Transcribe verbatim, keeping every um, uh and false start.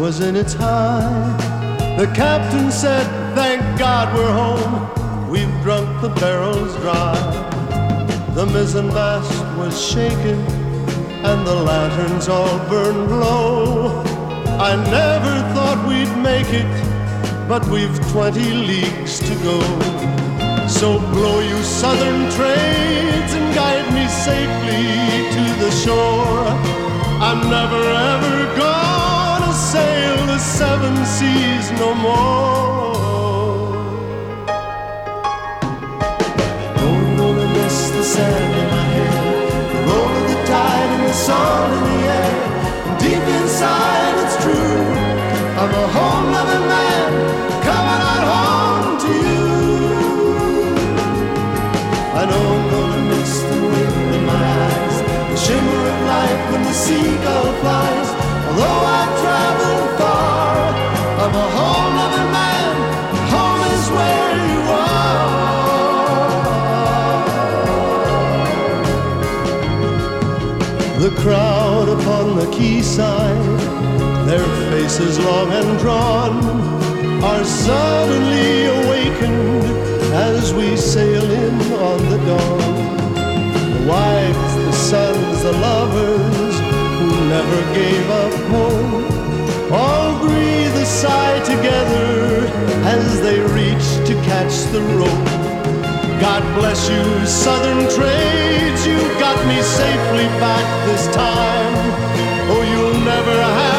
was in its high. The captain said, thank God we're home, we've drunk the barrels dry. The mizzenmast was shaken and the lanterns all burned low. I never thought we'd make it, but we've twenty leagues to go. So blow you southern trades and guide me safely to the shore. I'm never ever gonna sail the seven seas no more. Oh, I'm gonna miss the sand in my hair, the roll of the tide and the salt in the air. And deep inside it's true, I'm a home-loving man coming out home to you. I know I'm gonna miss the wind in my eyes, the shimmer of light when the seagull flies. Although I've traveled far, I'm a home-loving man, home is where you are. The crowd upon the quayside, their faces long and drawn, are suddenly awakened as we sail in on the dawn. The wives, the sons, the lovers who never gave up hope, all breathe a sigh together as they reach to catch the rope. God bless you, southern trades, you got me safely back this time. Oh, you'll never have